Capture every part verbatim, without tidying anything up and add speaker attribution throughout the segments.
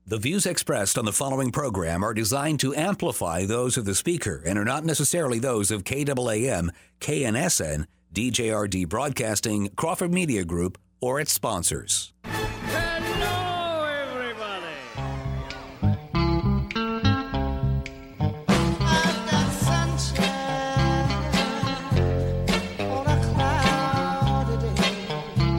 Speaker 1: The views expressed on the following program are designed to amplify those of the speaker and are not necessarily those of K A A M, K N S N, D J R D Broadcasting, Crawford Media Group, or its sponsors.
Speaker 2: Hello, everybody.
Speaker 3: I've got sunshine on a cloudy day.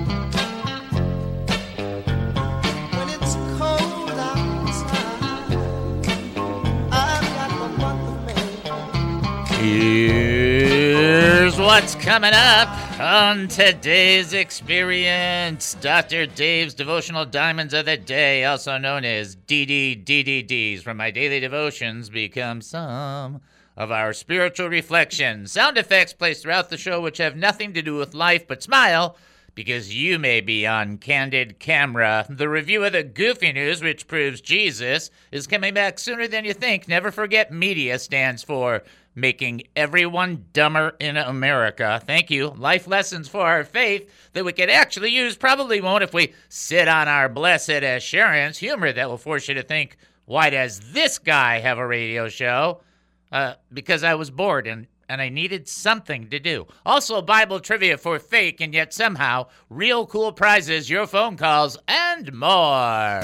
Speaker 3: When it's cold outside, I've got the month of May.
Speaker 4: Here's what's coming up on today's experience. Doctor Dave's Devotional Diamonds of the Day, also known as D D D D Ds, from my daily devotions become some of our spiritual reflections. Sound effects placed throughout the show which have nothing to do with life but smile, because you may be on candid camera. The review of the goofy news, which proves Jesus is coming back sooner than you think. Never forget, media stands for making everyone dumber in America. Thank you. Life lessons for our faith that we could actually use. Probably won't if we sit on our blessed assurance. Humor that will force you to think, why does this guy have a radio show? Uh, because I was bored and and I needed something to do. Also, Bible trivia for fake and yet somehow real cool prizes, your phone calls, and more.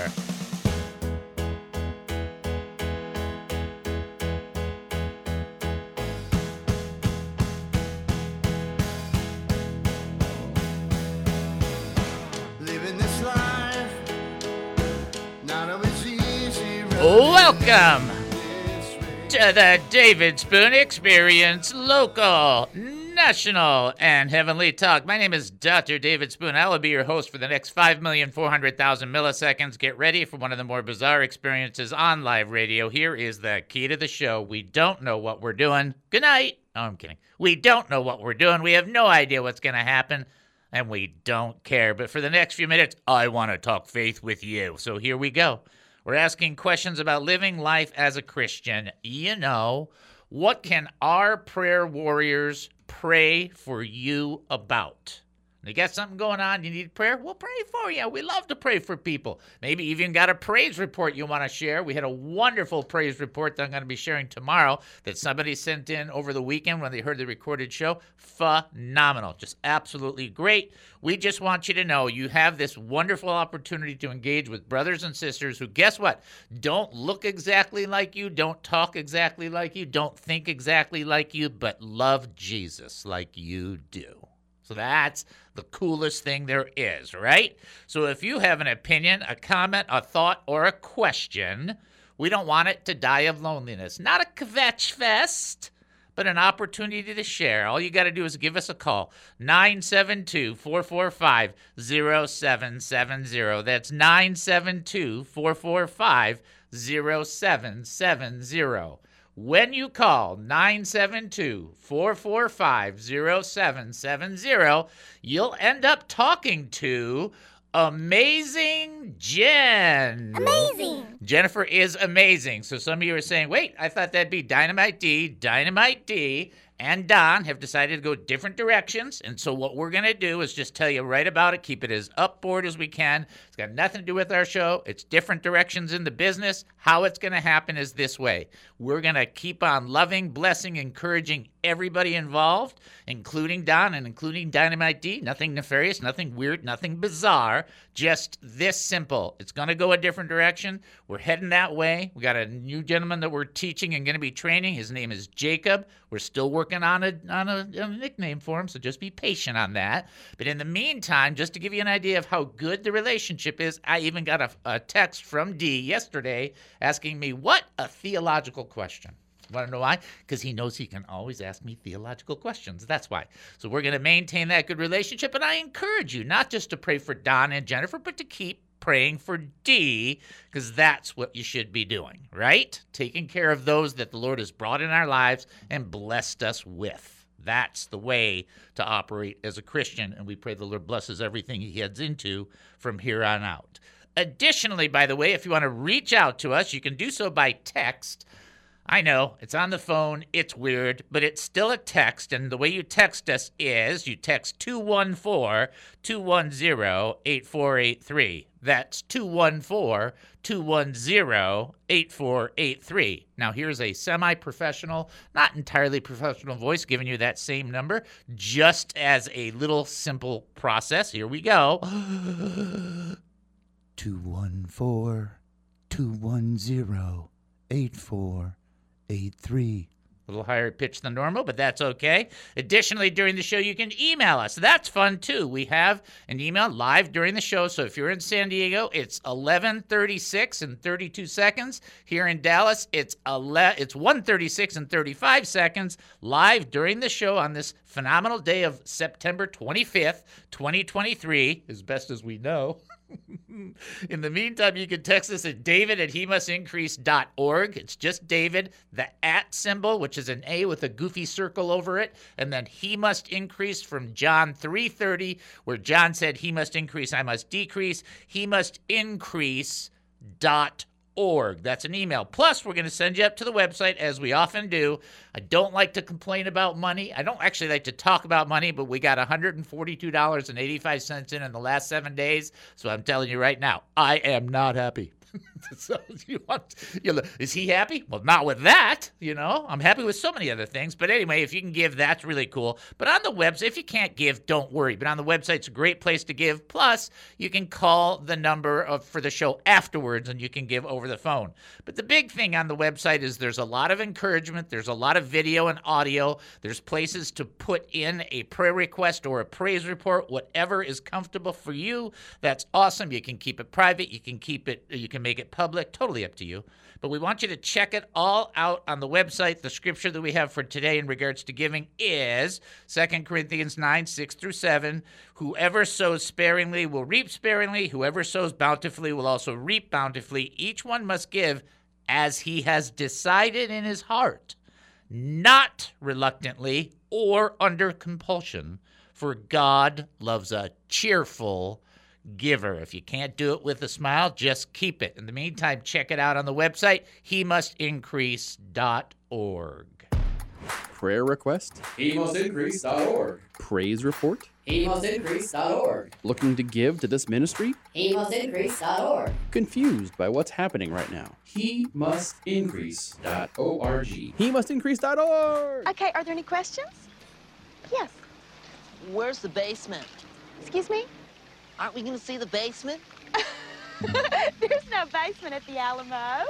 Speaker 3: Living this life, not always easy.
Speaker 4: Welcome to the David Spoon Experience, local, national, and heavenly talk. My name is Doctor David Spoon. I will be your host for the next five million four hundred thousand milliseconds. Get ready for one of the more bizarre experiences on live radio. Here is the key to the show. We don't know what we're doing. Good night. Oh, I'm kidding. We don't know what we're doing. We have no idea what's going to happen, and we don't care. But for the next few minutes, I want to talk faith with you. So here we go. We're asking questions about living life as a Christian. You know, what can our prayer warriors pray for you about? You got something going on, you need prayer? We'll pray for you. We love to pray for people. Maybe even got a praise report you want to share. We had a wonderful praise report that I'm going to be sharing tomorrow that somebody sent in over the weekend when they heard the recorded show. Phenomenal. Just absolutely great. We just want you to know you have this wonderful opportunity to engage with brothers and sisters who, guess what, don't look exactly like you, don't talk exactly like you, don't think exactly like you, but love Jesus like you do. So that's the coolest thing there is, right? So if you have an opinion, a comment, a thought, or a question, we don't want it to die of loneliness. Not a kvetch fest, but an opportunity to share. All you got to do is give us a call, nine seven two, four four five, zero seven seven zero. That's nine seven two, four four five, zero seven seven zero. When you call nine seven two, four four five, zero seven seven zero, you'll end up talking to Amazing Jen.
Speaker 5: Amazing.
Speaker 4: Jennifer is amazing. So some of you are saying, wait, I thought that'd be Dynamite D. Dynamite D and Don have decided to go different directions. And so what we're going to do is just tell you right about it, keep it as upboard as we can. It's got nothing to do with our show. It's different directions in the business. How it's going to happen is this way. We're going to keep on loving, blessing, encouraging everybody involved, including Don and including Dynamite D. Nothing nefarious, nothing weird, nothing bizarre. Just this simple. It's going to go a different direction. We're heading that way. We got a new gentleman that we're teaching and going to be training. His name is Jacob. We're still working on a, on a, a nickname for him, so just be patient on that. But in the meantime, just to give you an idea of how good the relationship is, I even got a, a text from D yesterday asking me, what a theological question. Want to know why? Because he knows he can always ask me theological questions. That's why. So we're going to maintain that good relationship. And I encourage you not just to pray for Don and Jennifer, but to keep praying for D, because that's what you should be doing, right? Taking care of those that the Lord has brought in our lives and blessed us with. That's the way to operate as a Christian. And we pray the Lord blesses everything he heads into from here on out. Additionally, by the way, if you want to reach out to us, you can do so by text. I know, it's on the phone, it's weird, but it's still a text, and the way you text us is you text two one four, two one zero, eight four eight three. That's two one four, two one zero, eight four eight three. Now, here's a semi-professional, not entirely professional voice giving you that same number, just as a little simple process. Here we go.
Speaker 5: two one four, two one zero, eight four eight three.
Speaker 4: A little higher pitch than normal, but that's okay. Additionally, during the show, you can email us. That's fun, too. We have an email live during the show, so if you're in San Diego, it's eleven thirty-six and thirty-two seconds. Here in Dallas, it's ele- it's one thirty-six and thirty-five seconds, live during the show on this phenomenal day of September twenty-fifth, twenty twenty-three, as best as we know. In the meantime, you can text us at david at he must increase dot org. It's just David, the at symbol, which is an A with a goofy circle over it, and then he must increase from John three thirty, where John said he must increase, I must decrease. He must increase dot org. That's an email. Plus, we're going to send you up to the website, as we often do. I don't like to complain about money. I don't actually like to talk about money, but we got one hundred forty-two dollars and eighty-five cents in in the last seven days. So I'm telling you right now, I am not happy. So you want, you know, is he happy? Well, not with that, you know. I'm happy with so many other things. But anyway, if you can give, that's really cool. But on the website, if you can't give, don't worry. But on the website, it's a great place to give. Plus, you can call the number of, for the show afterwards, and you can give over the phone. But the big thing on the website is there's a lot of encouragement. There's a lot of video and audio. There's places to put in a prayer request or a praise report, whatever is comfortable for you. That's awesome. You can keep it private. You can keep it, you can make it public, totally up to you. But we want you to check it all out on the website. The scripture that we have for today in regards to giving is Second Corinthians nine, six through seven. Whoever sows sparingly will reap sparingly. Whoever sows bountifully will also reap bountifully. Each one must give as he has decided in his heart, not reluctantly or under compulsion, for God loves a cheerful giver. If you can't do it with a smile, just keep it. In the meantime, check it out on the website, he must increase dot org.
Speaker 6: Prayer request?
Speaker 7: he must increase dot org.
Speaker 6: Praise report?
Speaker 7: he must increase dot org.
Speaker 6: Looking to give to this ministry?
Speaker 7: he must increase dot org.
Speaker 6: Confused by what's happening right now?
Speaker 7: he must increase dot org.
Speaker 6: He must increase dot org.
Speaker 8: Okay, are there any questions? Yes.
Speaker 9: Where's the basement?
Speaker 8: Excuse me?
Speaker 9: Aren't we going to see the basement?
Speaker 8: There's no basement at the Alamo.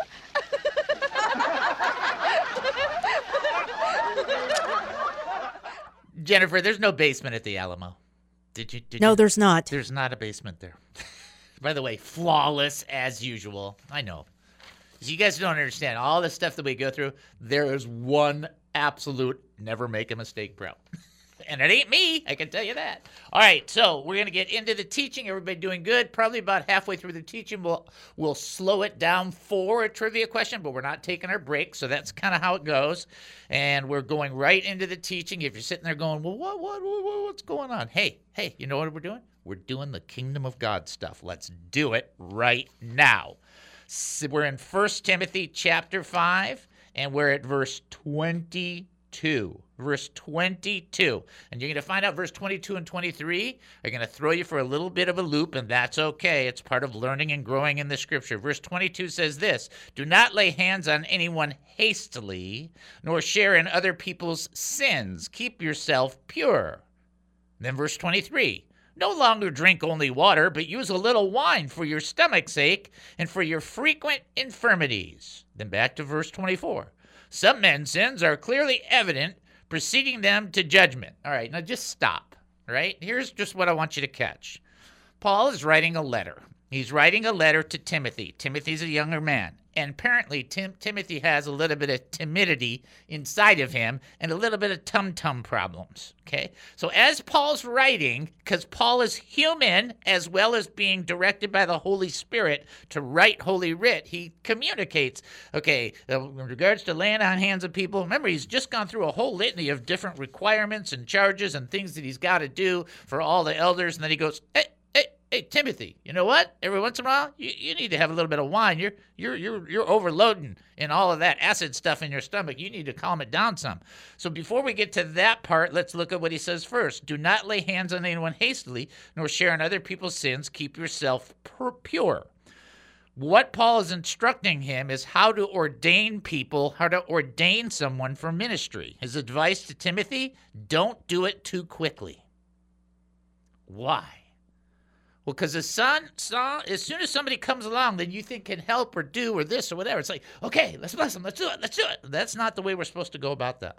Speaker 4: Jennifer, there's no basement at the Alamo. Did you? Did
Speaker 10: No,
Speaker 4: you?
Speaker 10: there's not.
Speaker 4: There's not a basement there. By the way, flawless as usual. I know. You guys don't understand all the stuff that we go through. There is one absolute never make a mistake, bro. And it ain't me, I can tell you that. All right, so we're going to get into the teaching. Everybody doing good. Probably about halfway through the teaching, we'll, we'll slow it down for a trivia question, but we're not taking our break, so that's kind of how it goes. And we're going right into the teaching. If you're sitting there going, well, what, what, what, what's going on? Hey, hey, you know what we're doing? We're doing the Kingdom of God stuff. Let's do it right now. So we're in First Timothy chapter five, and we're at verse twenty-two. Verse twenty-two. And you're going to find out verse twenty-two and twenty-three are going to throw you for a little bit of a loop, and that's okay. It's part of learning and growing in the scripture. Verse twenty-two says this: do not lay hands on anyone hastily, nor share in other people's sins. Keep yourself pure. Then verse twenty-three. No longer drink only water, but use a little wine for your stomach's sake and for your frequent infirmities. Then back to verse twenty-four. Some men's sins are clearly evident, preceding them to judgment. All right, now just stop, all right? Here's just what I want you to catch. Paul is writing a letter. He's writing a letter to Timothy. Timothy's a younger man. And apparently Tim- Timothy has a little bit of timidity inside of him and a little bit of tum-tum problems, okay? So as Paul's writing, because Paul is human as well as being directed by the Holy Spirit to write Holy Writ, he communicates, okay, uh, in regards to laying on hands of people, remember he's just gone through a whole litany of different requirements and charges and things that he's got to do for all the elders, and then he goes, hey, hey, Timothy, you know what? Every once in a while, you, you need to have a little bit of wine. You're you're you're you're overloading in all of that acid stuff in your stomach. You need to calm it down some. So before we get to that part, let's look at what he says first. Do not lay hands on anyone hastily, nor share in other people's sins. Keep yourself pure. What Paul is instructing him is how to ordain people, how to ordain someone for ministry. His advice to Timothy, don't do it too quickly. Why? Well, because as, son, son, as soon as somebody comes along that you think can help or do or this or whatever, it's like, okay, let's bless them, let's do it, let's do it. That's not the way we're supposed to go about that.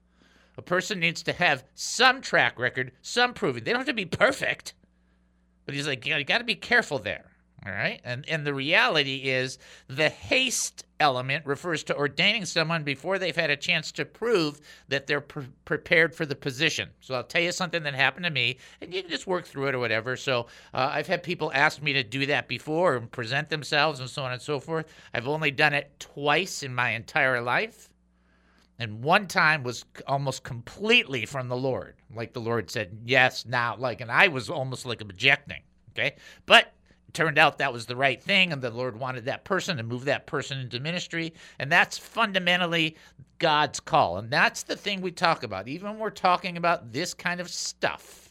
Speaker 4: A person needs to have some track record, some proving. They don't have to be perfect. But he's like, you got to be careful there. All right? And and the reality is the haste element refers to ordaining someone before they've had a chance to prove that they're pre- prepared for the position. So I'll tell you something that happened to me, and you can just work through it or whatever. So uh, I've had people ask me to do that before and present themselves and so on and so forth. I've only done it twice in my entire life. And one time was almost completely from the Lord. Like the Lord said, yes, now, like, and I was almost like objecting, okay? But it turned out that was the right thing, and the Lord wanted that person to move that person into ministry, and that's fundamentally God's call. And that's the thing we talk about. Even when we're talking about this kind of stuff,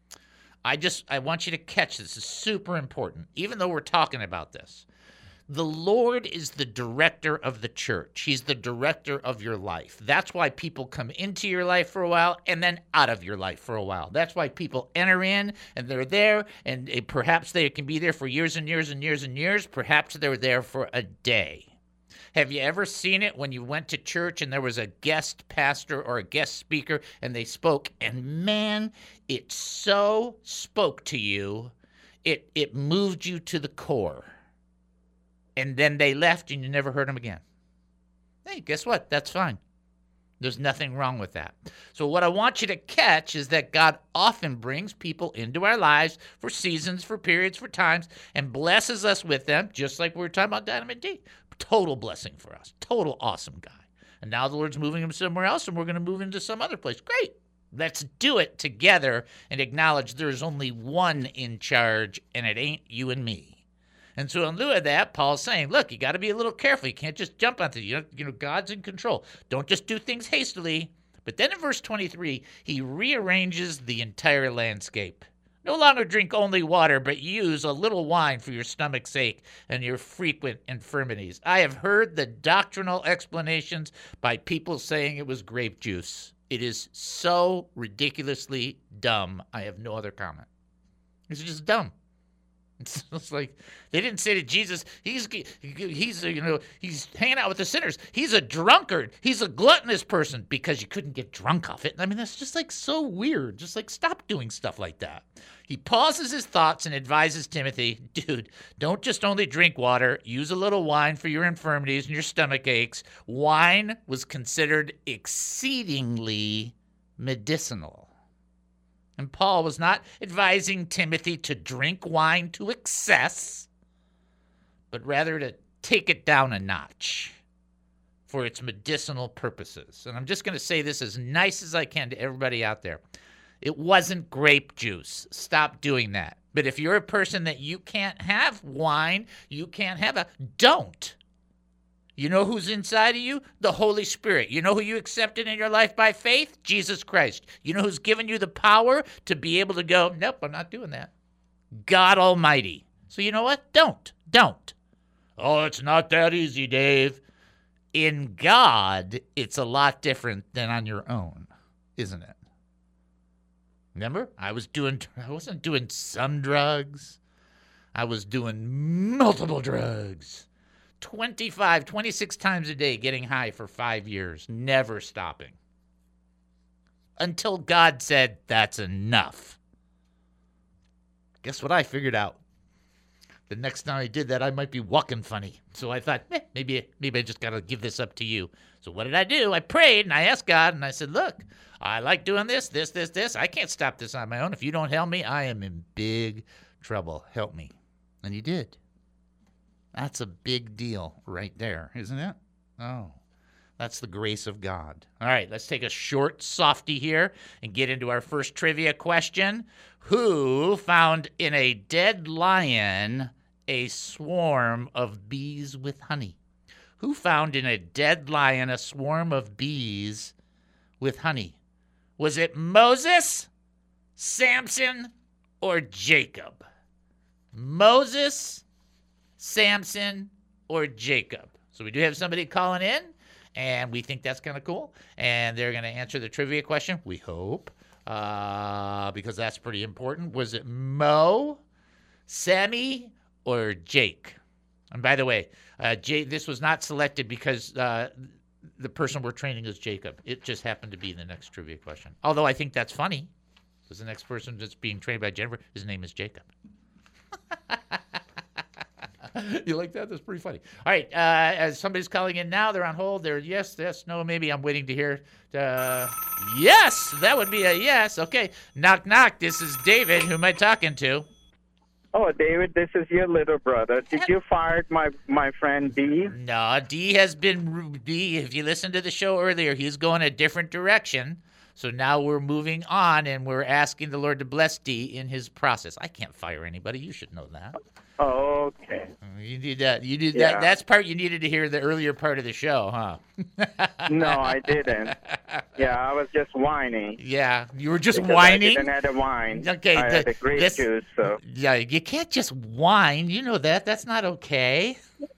Speaker 4: I just, I want you to catch this. It's super important, even though we're talking about this. The Lord is the director of the church. He's the director of your life. That's why people come into your life for a while and then out of your life for a while. That's why people enter in and they're there, and it, perhaps they can be there for years and years and years and years. Perhaps they're there for a day. Have you ever seen it when you went to church and there was a guest pastor or a guest speaker and they spoke, and man, it so spoke to you, it it moved you to the core. And then they left and you never heard them again. Hey, guess what? That's fine. There's nothing wrong with that. So what I want you to catch is that God often brings people into our lives for seasons, for periods, for times, and blesses us with them, just like we were talking about Dynamite D. Total blessing for us. Total awesome guy. And now the Lord's moving him somewhere else, and we're going to move into some other place. Great. Let's do it together and acknowledge there's only one in charge, and it ain't you and me. And so in lieu of that, Paul's saying, look, you got to be a little careful. You can't just jump onto it. You know, you know, God's in control. Don't just do things hastily. But then in verse twenty-three, he rearranges the entire landscape. No longer drink only water, but use a little wine for your stomach's sake and your frequent infirmities. I have heard the doctrinal explanations by people saying it was grape juice. It is so ridiculously dumb. I have no other comment. It's just dumb. It's like they didn't say to Jesus, he's he's you know he's hanging out with the sinners. He's a drunkard. He's a gluttonous person because you couldn't get drunk off it. I mean, that's just like so weird. Just like stop doing stuff like that. He pauses his thoughts and advises Timothy, dude, don't just only drink water. Use a little wine for your infirmities and your stomach aches. Wine was considered exceedingly medicinal. And Paul was not advising Timothy to drink wine to excess, but rather to take it down a notch for its medicinal purposes. And I'm just going to say this as nice as I can to everybody out there. It wasn't grape juice. Stop doing that. But if you're a person that you can't have wine, you can't have a, don't. You know who's inside of you? The Holy Spirit. You know who you accepted in your life by faith? Jesus Christ. You know who's given you the power to be able to go, nope, I'm not doing that. God Almighty. So you know what? Don't. Don't. Oh, it's not that easy, Dave. In God, it's a lot different than on your own, isn't it? Remember? I was doing, I wasn't doing some drugs. I was doing multiple drugs. twenty-five, twenty-six times a day getting high for five years, never stopping. Until God said, that's enough. Guess what I figured out? The next time I did that, I might be walking funny. So I thought, eh, maybe, maybe I just got to give this up to you. So what did I do? I prayed and I asked God and I said, look, I like doing this, this, this, this. I can't stop this on my own. If you don't help me, I am in big trouble. Help me. And he did. That's a big deal right there, isn't it? Oh, That's the grace of God. All right, let's take a short softy here and get into our first trivia question. Who found in a dead lion a swarm of bees with honey? Who found in a dead lion a swarm of bees with honey? Was it Moses, Samson, or Jacob? Moses, Samson, or Jacob? So we do have somebody calling in, and we think that's kind of cool. And they're going to answer the trivia question, we hope, uh, because that's pretty important. Was it Mo, Sammy, or Jake? And by the way, uh, Jay, this was not selected because uh, the person we're training is Jacob. It just happened to be the next trivia question. Although I think that's funny, because the next person that's being trained by Jennifer, his name is Jacob. You like that? That's pretty funny. All right, uh, as somebody's calling in now, they're on hold. They're yes, yes, no, maybe. I'm waiting to hear. Uh, yes, that would be a yes. Okay, knock, knock. This is David. Who am I talking to?
Speaker 10: Oh, David, this is your little brother. Did you fire my my friend D?
Speaker 4: No, D has been D. If you listened to the show earlier, he's going a different direction. So now we're moving on, and we're asking the Lord to bless D in his process. I can't fire anybody. You should know that.
Speaker 10: Oh, okay.
Speaker 4: You need that. You need
Speaker 10: Yeah.
Speaker 4: that. That's part you needed to hear the earlier part of the show, huh?
Speaker 10: No, I didn't. Yeah, I was just whining.
Speaker 4: Yeah, you were just
Speaker 10: because
Speaker 4: whining.
Speaker 10: I didn't have a wine.
Speaker 4: Okay,
Speaker 10: I
Speaker 4: the-
Speaker 10: had a grape
Speaker 4: this-
Speaker 10: juice, so.
Speaker 4: Yeah, you can't just whine. You know that. That's not okay.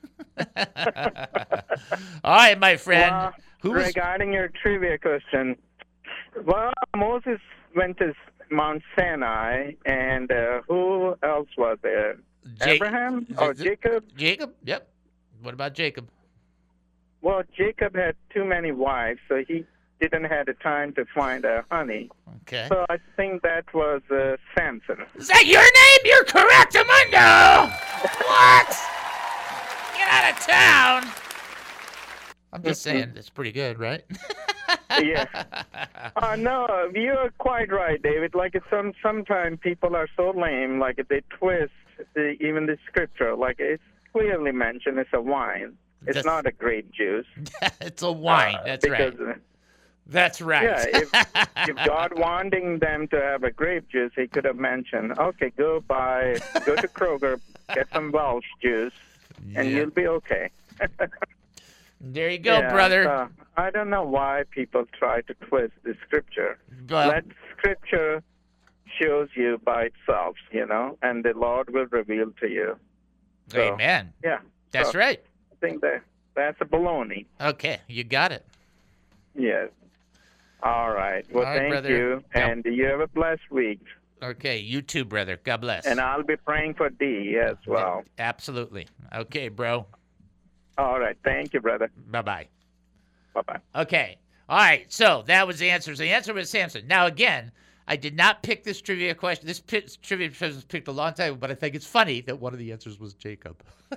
Speaker 4: All right, my friend.
Speaker 10: Well,
Speaker 4: Who was
Speaker 10: regarding your trivia question, well, Moses went to Mount Sinai, and uh, who else was there?
Speaker 4: Ja-
Speaker 10: Abraham or
Speaker 4: J-
Speaker 10: Jacob?
Speaker 4: Jacob? Yep. What about Jacob?
Speaker 10: Well, Jacob had too many wives, so he didn't have the time to find uh, honey.
Speaker 4: Okay.
Speaker 10: So I think that was uh, Samson.
Speaker 4: Is that your name? You're correct, Amundo. What? Get out of town. I'm just saying, it's pretty good, right?
Speaker 10: Yeah. Uh, no, you're quite right, David. Like it's some sometimes people are so lame, like they twist the, even the scripture. Like it's clearly mentioned it's a wine. It's
Speaker 4: That's-
Speaker 10: not a grape juice.
Speaker 4: It's a wine.
Speaker 10: Uh,
Speaker 4: That's right.
Speaker 10: because, uh,
Speaker 4: That's right.
Speaker 10: Yeah, if, if God wanting them to have a grape juice, he could have mentioned, okay, go buy, go to Kroger, get some Welsh juice, and
Speaker 4: Yeah.
Speaker 10: you'll be okay.
Speaker 4: There you go,
Speaker 10: Yeah,
Speaker 4: brother.
Speaker 10: so I don't know why people try to twist the scripture.
Speaker 4: Well-
Speaker 10: Let scripture shows you by itself, you know, and the Lord will reveal to you. So,
Speaker 4: Amen.
Speaker 10: Yeah.
Speaker 4: That's
Speaker 10: so
Speaker 4: right.
Speaker 10: I think that that's a baloney.
Speaker 4: Okay, you got it.
Speaker 10: Yes. All right. Well,
Speaker 4: All right,
Speaker 10: thank
Speaker 4: brother.
Speaker 10: you,
Speaker 4: Yeah.
Speaker 10: and you have a blessed week.
Speaker 4: Okay, you too, brother. God bless.
Speaker 10: And I'll be praying for D as well.
Speaker 4: Absolutely. Okay, bro.
Speaker 10: All right. Thank you, brother.
Speaker 4: Bye-bye.
Speaker 10: Bye-bye.
Speaker 4: Okay. All right. So that was the answer. So the answer was Samson. Now, again, I did not pick this trivia question. This pi- trivia question was picked a long time, but I think it's funny that one of the answers was Jacob.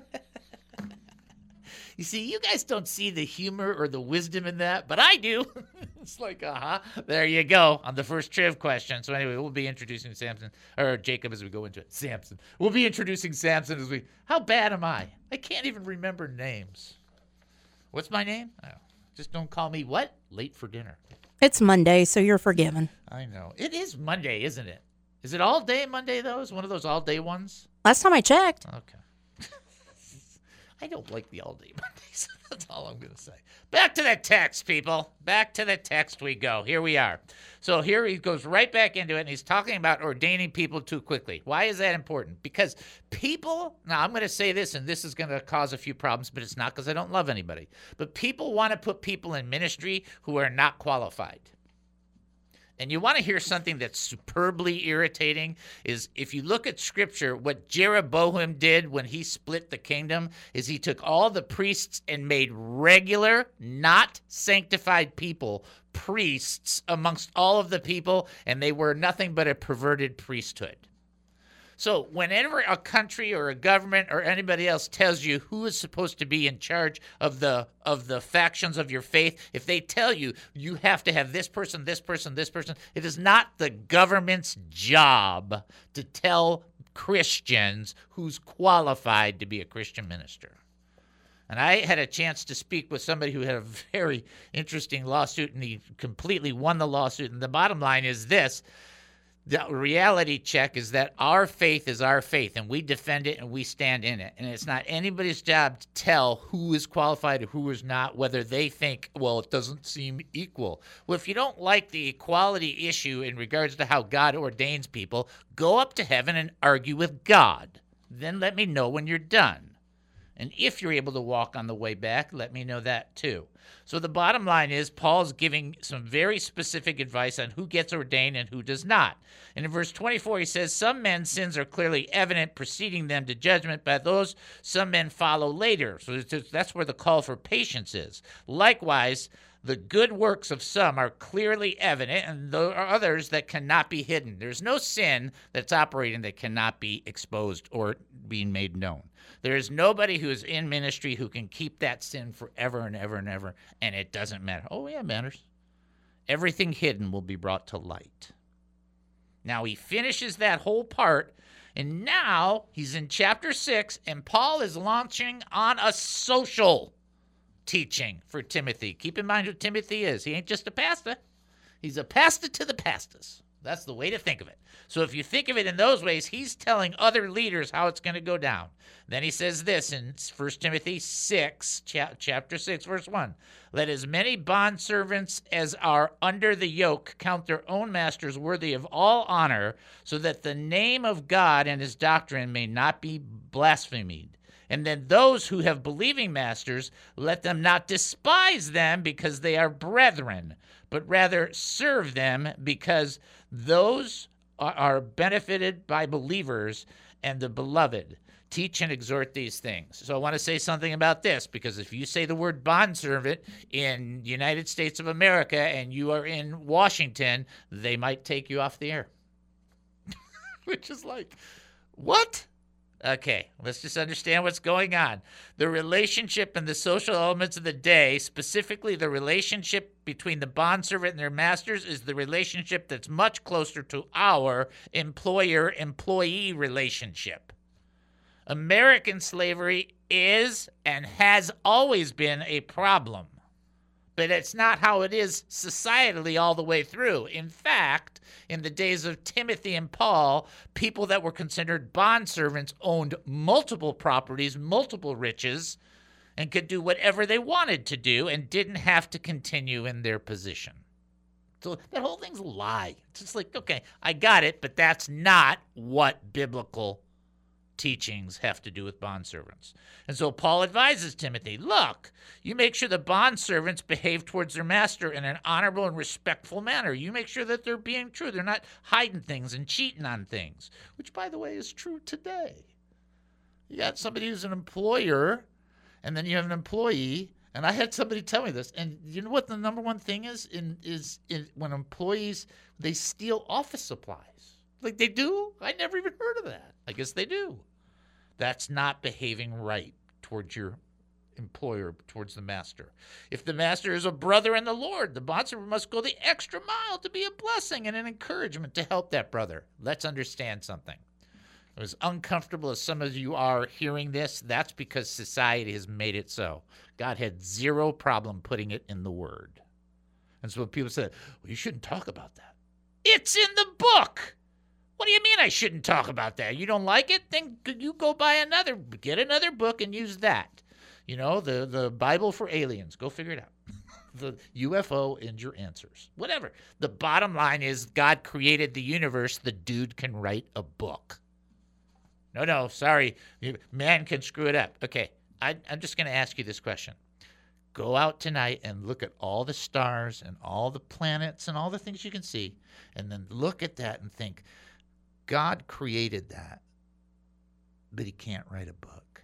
Speaker 4: You see, you guys don't see the humor or the wisdom in that, but I do. It's like, uh-huh. There you go on the first triv question. So anyway, we'll be introducing Samson, or Jacob as we go into it. Samson. We'll be introducing Samson as we... How bad am I? I can't even remember names. What's my name? Oh, just don't call me what? Late for dinner.
Speaker 11: It's Monday, so you're forgiven.
Speaker 4: I know. It is Monday, isn't it? Is it all day Monday, though? Is one of those all day ones?
Speaker 11: Last time I checked.
Speaker 4: Okay. I don't like the all-day Mondays. That's all I'm going to say. Back to the text, people. Back to the text we go. Here we are. So here he goes right back into it, and he's talking about ordaining people too quickly. Why is that important? Because people, now I'm going to say this, and this is going to cause a few problems, but it's not because I don't love anybody. But people want to put people in ministry who are not qualified. And you want to hear something that's superbly irritating is if you look at Scripture, what Jeroboam did when he split the kingdom is he took all the priests and made regular, not sanctified people priests amongst all of the people, and they were nothing but a perverted priesthood. So whenever a country or a government or anybody else tells you who is supposed to be in charge of the of the factions of your faith, if they tell you you have to have this person, this person, this person, it is not the government's job to tell Christians who's qualified to be a Christian minister. And I had a chance to speak with somebody who had a very interesting lawsuit, and he completely won the lawsuit. And the bottom line is this. The reality check is that our faith is our faith, and we defend it and we stand in it. And it's not anybody's job to tell who is qualified or who is not, whether they think, well, it doesn't seem equal. Well, if you don't like the equality issue in regards to how God ordains people, go up to heaven and argue with God. Then let me know when you're done. And if you're able to walk on the way back, let me know that too. So the bottom line is Paul's giving some very specific advice on who gets ordained and who does not. And in verse twenty-four, he says, some men's sins are clearly evident, preceding them to judgment, but those some men follow later. So that's where the call for patience is. Likewise, the good works of some are clearly evident, and there are others that cannot be hidden. There's no sin that's operating that cannot be exposed or being made known. There is nobody who is in ministry who can keep that sin forever and ever and ever, and it doesn't matter. Oh, yeah, it matters. Everything hidden will be brought to light. Now, he finishes that whole part, and now he's in chapter six, and Paul is launching on a social teaching for Timothy. Keep in mind who Timothy is. He ain't just a pastor. He's a pastor to the pastors. That's the way to think of it. So if you think of it in those ways, he's telling other leaders how it's going to go down. Then he says this in First Timothy six, chapter six, verse one. Let as many bondservants as are under the yoke count their own masters worthy of all honor, so that the name of God and his doctrine may not be blasphemed. And then those who have believing masters, let them not despise them because they are brethren, but rather serve them because those are benefited by believers and the beloved. Teach and exhort these things. So I want to say something about this, because if you say the word bondservant in the United States of America and you are in Washington, they might take you off the air. Which is like, what? Okay, let's just understand what's going on. The relationship and the social elements of the day, specifically the relationship between the bondservant and their masters, is the relationship that's much closer to our employer-employee relationship. American slavery is and has always been a problem, but it's not how it is societally all the way through. In fact, in the days of Timothy and Paul, people that were considered bondservants owned multiple properties, multiple riches, and could do whatever they wanted to do and didn't have to continue in their position. So that whole thing's a lie. It's just like, okay, I got it, but that's not what biblical teachings have to do with bondservants. And so Paul advises Timothy, look, you make sure the bondservants behave towards their master in an honorable and respectful manner. You make sure that they're being true. They're not hiding things and cheating on things, which, by the way, is true today. You got somebody who's an employer, and then you have an employee, and I had somebody tell me this, and you know what the number one thing is? In, is in, when employees, they steal office supplies. Like they do? I never even heard of that. I guess they do. That's not behaving right towards your employer, towards the master. If the master is a brother in the Lord, the bondservant must go the extra mile to be a blessing and an encouragement to help that brother. Let's understand something. As uncomfortable as some of you are hearing this, that's because society has made it so. God had zero problem putting it in the Word. And so when people say, well, you shouldn't talk about that. It's in the book. What do you mean I shouldn't talk about that? You don't like it? Then you go buy another, get another book and use that. You know, the, the Bible for aliens. Go figure it out. The U F O and your answers. Whatever. The bottom line is God created the universe. The dude can write a book. No, no, sorry. Man can screw it up. Okay, I, I'm just going to ask you this question. Go out tonight and look at all the stars and all the planets and all the things you can see, and then look at that and think, God created that, but he can't write a book.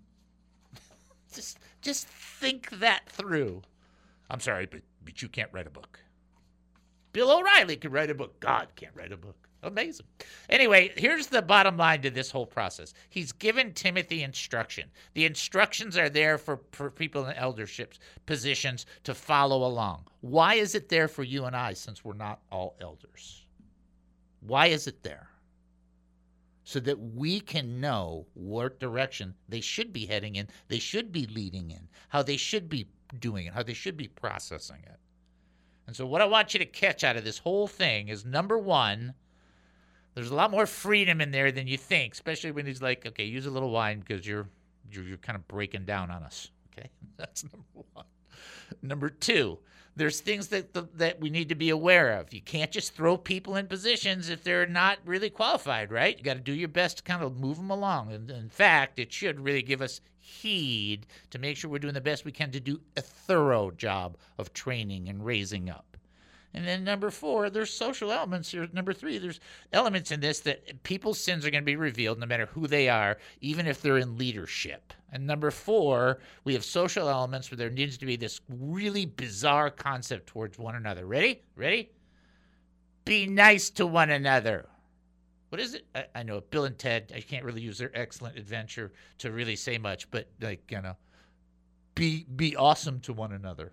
Speaker 4: just, just think that through. I'm sorry, but, but you can't write a book. Bill O'Reilly can write a book. God can't write a book. Amazing. Anyway, here's the bottom line to this whole process. He's given Timothy instruction. The instructions are there for, for people in eldership positions to follow along. Why is it there for you and I, since we're not all elders? Why is it there? so that we can know what direction they should be heading in, they should be leading in, how they should be doing it, how they should be processing it. And so what I want you to catch out of this whole thing is, number one, there's a lot more freedom in there than you think, especially when he's like, okay, use a little wine because you're you're, you're kind of breaking down on us. Okay, that's number one. Number two, there's things that that we need to be aware of. You can't just throw people in positions if they're not really qualified, right? You got to do your best to kind of move them along. And in fact, it should really give us heed to make sure we're doing the best we can to do a thorough job of training and raising up. And then number four, there's social elements here. Number three, there's elements in this that people's sins are going to be revealed no matter who they are, even if they're in leadership. And number four, we have social elements where there needs to be this really bizarre concept towards one another. Ready? Ready? Be nice to one another. What is it? I, I know Bill and Ted, I can't really use their excellent adventure to really say much, but like, you know, be be awesome to one another.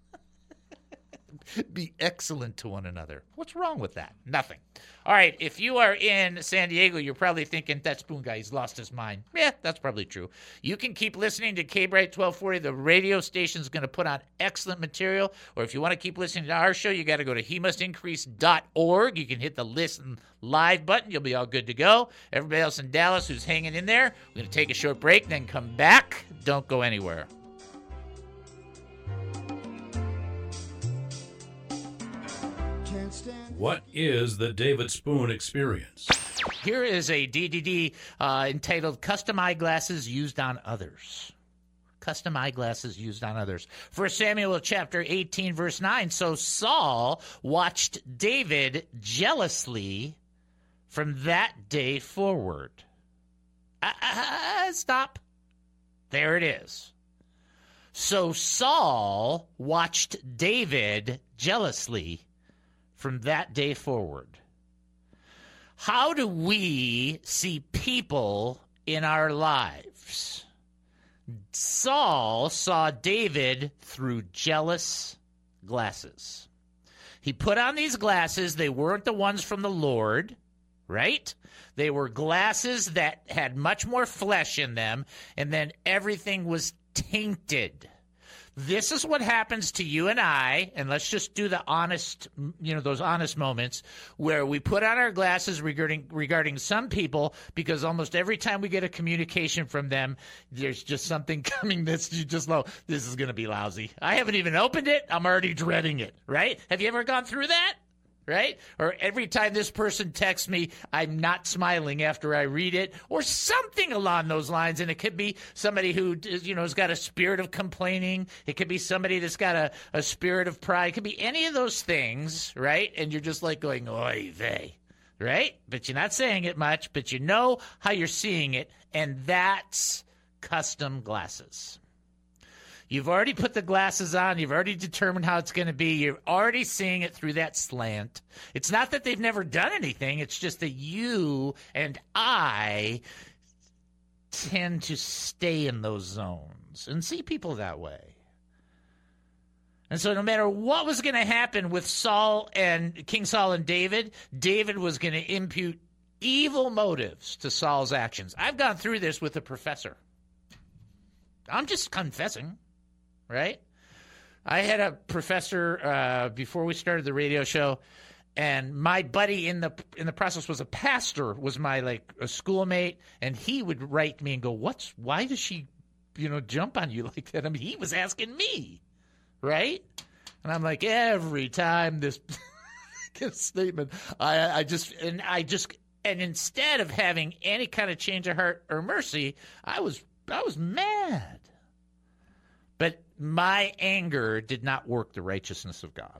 Speaker 4: Be excellent to one another. What's wrong with that? Nothing. All right, if you are in San Diego, you're probably thinking, that Spoon guy, he's lost his mind. Yeah, that's probably true. You can keep listening to K-Bright twelve forty. The radio station's going to put on excellent material. Or if you want to keep listening to our show, you got to go to he must increase dot org. You can hit the listen live button. You'll be all good to go. Everybody else in Dallas who's hanging in there, we're going to take a short break, then come back. Don't go anywhere.
Speaker 12: What is the David Spoon Experience?
Speaker 4: Here is a D D D uh, entitled Custom Eyeglasses Used on Others. Custom eyeglasses used on others. First Samuel chapter eighteen, verse nine. So Saul watched David jealously from that day forward. Uh, uh, stop. There it is. So Saul watched David jealously from that day forward. How do we see people in our lives? Saul saw David through jealous glasses. He put on these glasses. They weren't the ones from the Lord, right? They were glasses that had much more flesh in them, and then everything was tainted. This is what happens to you and I, and let's just do the honest, you know, those honest moments where we put on our glasses regarding regarding some people, because almost every time we get a communication from them, there's just something coming that's you just know, this is going to be lousy. I haven't even opened it. I'm already dreading it, right? Have you ever gone through that? Right? Or every time this person texts me, I'm not smiling after I read it, or something along those lines. And it could be somebody who, you know, has got a spirit of complaining. It could be somebody that's got a, a spirit of pride. It could be any of those things, right? And you're just like going, oy vey, right? But you're not saying it much, but you know how you're seeing it. And that's custom glasses. You've already put the glasses on. You've already determined how it's going to be. You're already seeing it through that slant. It's not that they've never done anything. It's just that you and I tend to stay in those zones and see people that way. And so no matter what was going to happen with Saul and King Saul and David, David was going to impute evil motives to Saul's actions. I've gone through this with a professor. I'm just confessing. Right? I had a professor uh, before we started the radio show, and my buddy in the in the process was a pastor, was my like a schoolmate, and he would write me and go, "What's why does she, you know, jump on you like that?" I mean, he was asking me, right? And I'm like, every time this statement, I I just and I just and instead of having any kind of change of heart or mercy, I was I was mad. But my anger did not work the righteousness of God.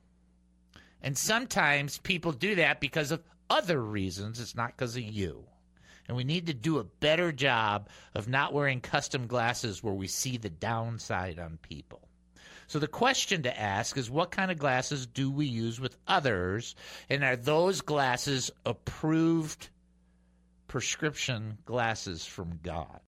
Speaker 4: And sometimes people do that because of other reasons. It's not because of you. And we need to do a better job of not wearing custom glasses where we see the downside on people. So the question to ask is, what kind of glasses do we use with others? And are those glasses approved prescription glasses from God?